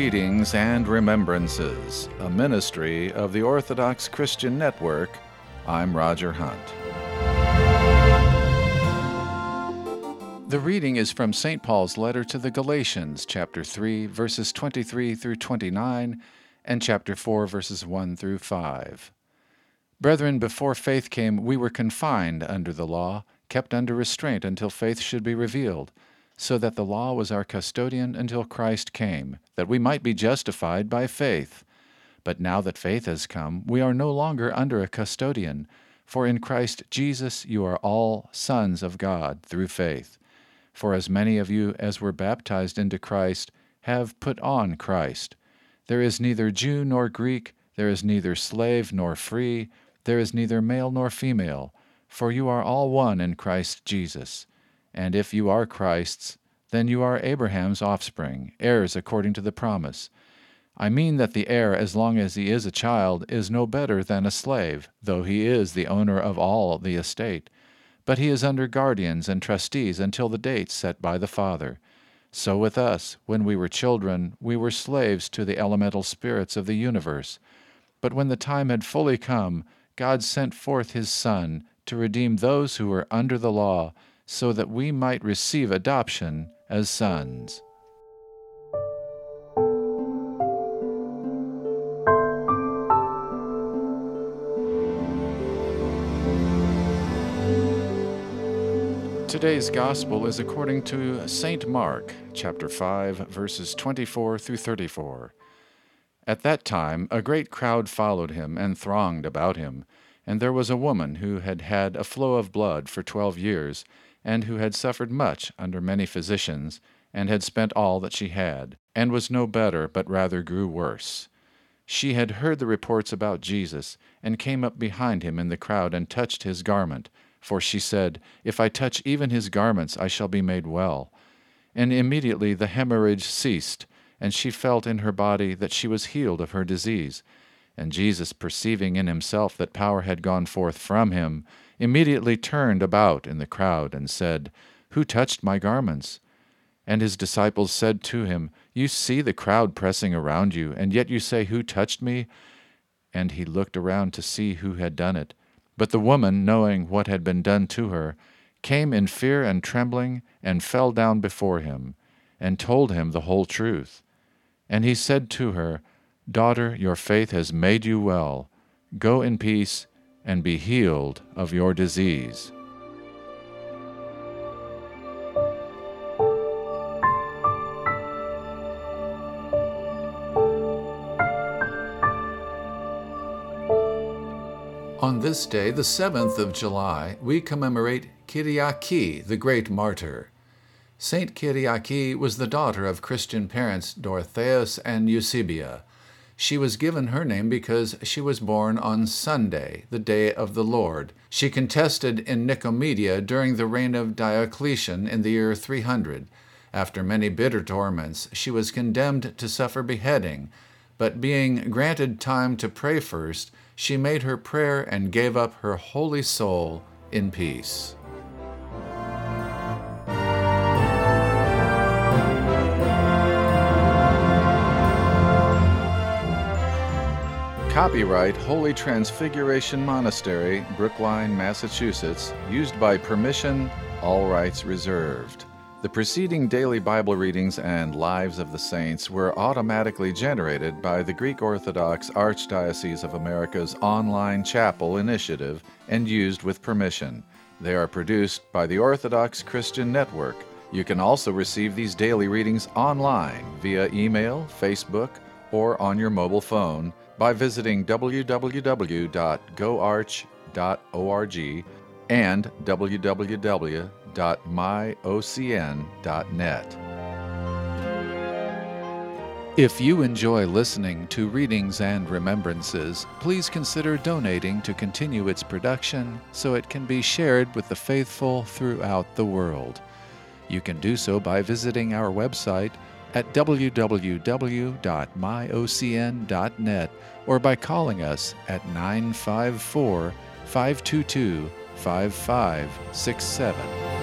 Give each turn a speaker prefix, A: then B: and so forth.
A: Readings and Remembrances, a ministry of the Orthodox Christian Network. I'm Roger Hunt. The reading is from St. Paul's letter to the Galatians, chapter 3, verses 23 through 29, and chapter 4, verses 1 through 5. Brethren, before faith came, we were confined under the law, kept under restraint until faith should be revealed, so that the law was our custodian until Christ came, that we might be justified by faith. But now that faith has come, we are no longer under a custodian, for in Christ Jesus you are all sons of God through faith. For as many of you as were baptized into Christ have put on Christ. There is neither Jew nor Greek, there is neither slave nor free, there is neither male nor female, for you are all one in Christ Jesus. And if you are Christ's, then you are Abraham's offspring, heirs according to the promise. I mean that the heir, as long as he is a child, is no better than a slave, though he is the owner of all the estate. But he is under guardians and trustees until the date set by the Father. So with us, when we were children, we were slaves to the elemental spirits of the universe. But when the time had fully come, God sent forth His Son to redeem those who were under the law, so that we might receive adoption as sons. Today's Gospel is according to St. Mark, chapter 5, verses 24 through 34. At that time a great crowd followed him and thronged about him, and there was a woman who had had a flow of blood for 12 years, and who had suffered much under many physicians, and had spent all that she had, and was no better, but rather grew worse. She had heard the reports about Jesus, and came up behind him in the crowd and touched his garment, for she said, "If I touch even his garments, I shall be made well." And immediately the hemorrhage ceased, and she felt in her body that she was healed of her disease. And Jesus, perceiving in himself that power had gone forth from him, immediately turned about in the crowd and said, "Who touched my garments?" And his disciples said to him, "You see the crowd pressing around you, and yet you say, 'Who touched me?'" And he looked around to see who had done it. But the woman, knowing what had been done to her, came in fear and trembling, and fell down before him, and told him the whole truth. And he said to her, "Daughter, your faith has made you well. Go in peace, and be healed of your disease." On this day, the 7th of July, we commemorate Kyriaki, the great martyr. Saint Kyriaki was the daughter of Christian parents Dorotheus and Eusebia. She was given her name because she was born on Sunday, the day of the Lord. She contested in Nicomedia during the reign of Diocletian in the year 300. After many bitter torments, she was condemned to suffer beheading, but being granted time to pray first, she made her prayer and gave up her holy soul in peace. Copyright Holy Transfiguration Monastery, Brookline, Massachusetts, used by permission, all rights reserved. The preceding daily Bible readings and Lives of the Saints were automatically generated by the Greek Orthodox Archdiocese of America's online chapel initiative and used with permission. They are produced by the Orthodox Christian Network. You can also receive these daily readings online via email, Facebook, or on your mobile phone by visiting www.goarch.org and www.myocn.net. If you enjoy listening to Readings and Remembrances, please consider donating to continue its production so it can be shared with the faithful throughout the world. You can do so by visiting our website at www.myocn.net or by calling us at 954-522-5567.